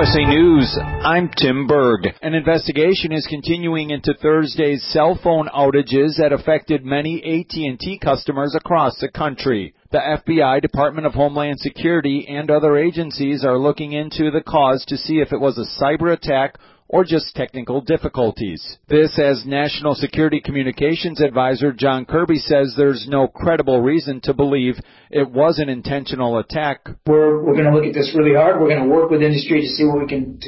USA News, I'm Tim Berg. An investigation is continuing into Thursday's cell phone outages that affected many AT&T customers across the country. The FBI, Department of Homeland Security, and other agencies are looking into the cause to see if it was a cyber attack or just technical difficulties. This as National Security Communications Advisor John Kirby says there's no credible reason to believe it was an intentional attack. We're going to look at this really hard. We're going to work with industry to see what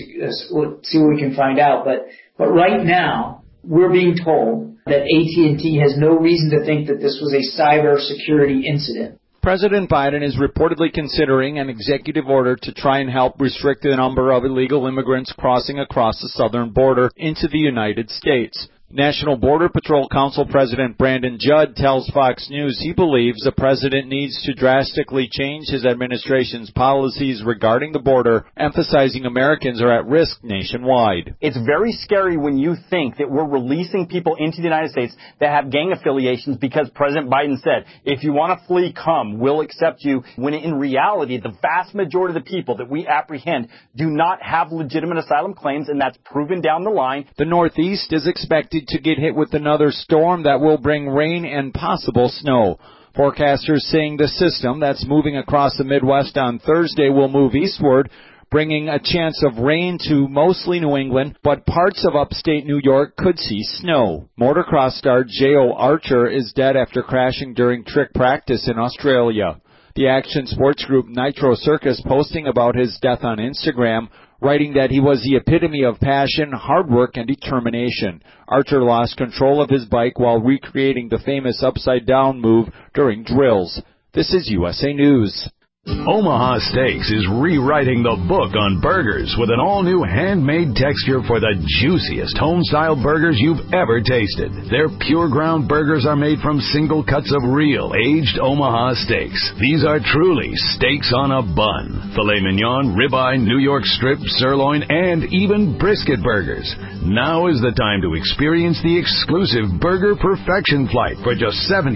we can find out. But right now, we're being told that AT&T has no reason to think that this was a cyber security incident. President Biden is reportedly considering an executive order to try and help restrict the number of illegal immigrants crossing across the southern border into the United States. National Border Patrol Council President Brandon Judd tells Fox News he believes the president needs to drastically change his administration's policies regarding the border, emphasizing Americans are at risk nationwide. It's very scary when you think that we're releasing people into the United States that have gang affiliations because President Biden said, if you want to flee, come, we'll accept you, when in reality, the vast majority of the people that we apprehend do not have legitimate asylum claims, and that's proven down the line. The Northeast is expected to get hit with another storm that will bring rain and possible snow. Forecasters saying the system that's moving across the Midwest on Thursday will move eastward, bringing a chance of rain to mostly New England, but parts of upstate New York could see snow. Motocross star J.O. Archer is dead after crashing during trick practice in Australia. The action sports group Nitro Circus posting about his death on Instagram, writing that he was the epitome of passion, hard work, and determination. Archer lost control of his bike while recreating the famous upside-down move during drills. This is USA News. Omaha Steaks is rewriting the book on burgers with an all-new handmade texture for the juiciest home-style burgers you've ever tasted. Their pure ground burgers are made from single cuts of real, aged Omaha steaks. These are truly steaks on a bun. Filet mignon, ribeye, New York strip, sirloin, and even brisket burgers. Now is the time to experience the exclusive Burger Perfection Flight for just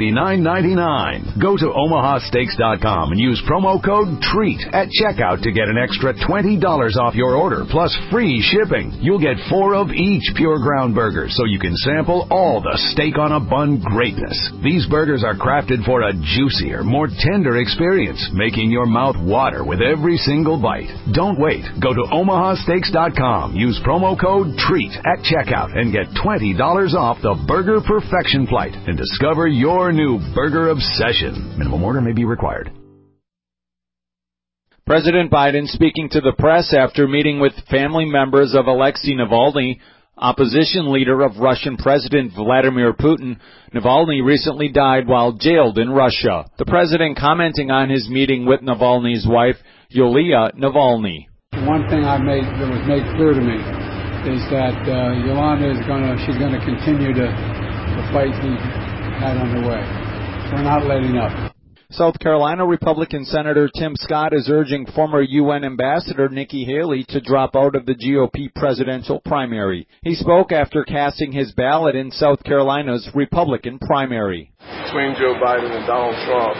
$79.99. Go to omahasteaks.com and use promo code TREAT at checkout to get an extra $20 off your order, plus free shipping. You'll get 4 of each pure ground burger, so you can sample all the steak on a bun greatness. These burgers are crafted for a juicier, more tender experience, making your mouth water with every single bite. Don't wait. Go to omahasteaks.com. Use promo code TREAT at checkout and get $20 off the Burger Perfection Flight and discover your new burger obsession. Minimum order may be required. President Biden speaking to the press after meeting with family members of Alexei Navalny, opposition leader of Russian President Vladimir Putin. Navalny recently died while jailed in Russia. The president commenting on his meeting with Navalny's wife, Yulia Navalny. One thing that was made clear to me is that Yolanda is going to continue to fight he had underway. We're not letting up. South Carolina Republican Senator Tim Scott is urging former UN Ambassador Nikki Haley to drop out of the GOP presidential primary. He spoke after casting his ballot in South Carolina's Republican primary. Between Joe Biden and Donald Trump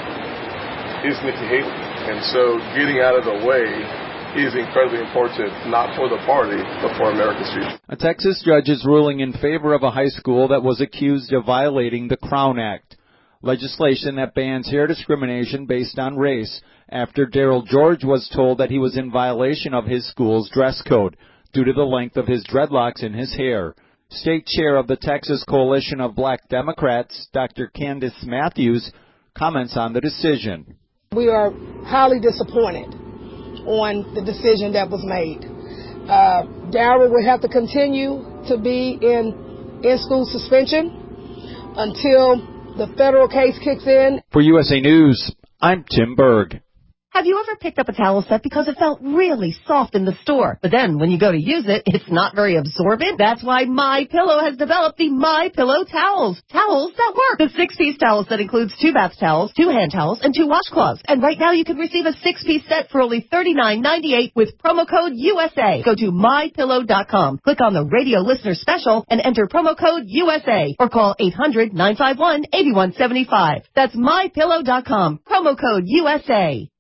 is Nikki Haley. And so getting out of the way is incredibly important, not for the party, but for America's future. A Texas judge is ruling in favor of a high school that was accused of violating the Crown Act, legislation that bans hair discrimination based on race, after Daryl George was told that he was in violation of his school's dress code due to the length of his dreadlocks in his hair. State chair of the Texas Coalition of Black Democrats, Dr. Candace Matthews, comments on the decision. We are highly disappointed on the decision that was made. Daryl will have to continue to be in school suspension until the federal case kicks in. For USA News, I'm Tim Berg. Have you ever picked up a towel set because it felt really soft in the store, but then when you go to use it, it's not very absorbent? That's why MyPillow has developed the MyPillow towels. Towels that work. The 6-piece towel set includes 2 bath towels, 2 hand towels, and 2 washcloths. And right now you can receive a 6-piece set for only $39.98 with promo code USA. Go to MyPillow.com, click on the radio listener special, and enter promo code USA, or call 800-951-8175. That's MyPillow.com, promo code USA.